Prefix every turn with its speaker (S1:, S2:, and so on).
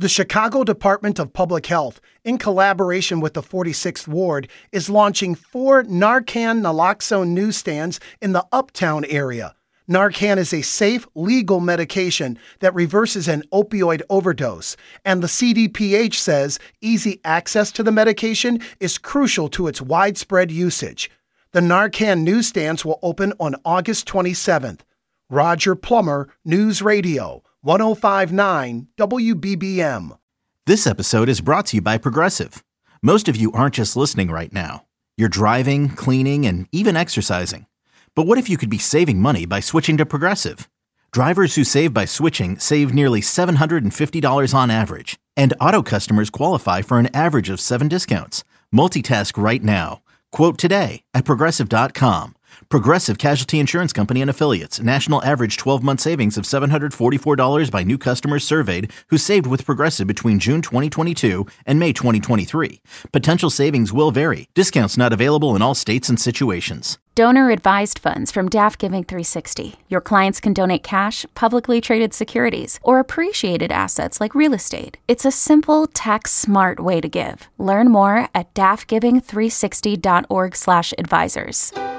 S1: The Chicago Department of Public Health, in collaboration with the 46th Ward, is launching 4 Narcan naloxone newsstands in the Uptown area. Narcan is a safe, legal medication that reverses an opioid overdose, and the CDPH says easy access to the medication is crucial to its widespread usage. The Narcan newsstands will open on August 27th. Roger Plummer, News Radio, 105.9 WBBM.
S2: This episode is brought to you by Progressive. Most of you aren't just listening right now. You're driving, cleaning, and even exercising. But what if you could be saving money by switching to Progressive? Drivers who save by switching save nearly $750 on average. And auto customers qualify for an average of 7 discounts. Multitask right now. Quote today at Progressive.com. Progressive Casualty Insurance Company and Affiliates. National average 12-month savings of $744 by new customers surveyed who saved with Progressive between June 2022 and May 2023. Potential savings will vary. Discounts not available in all states and situations.
S3: Donor-advised funds from DAF Giving 360. Your clients can donate cash, publicly traded securities, or appreciated assets like real estate. It's a simple, tax-smart way to give. Learn more at dafgiving360.org/advisors.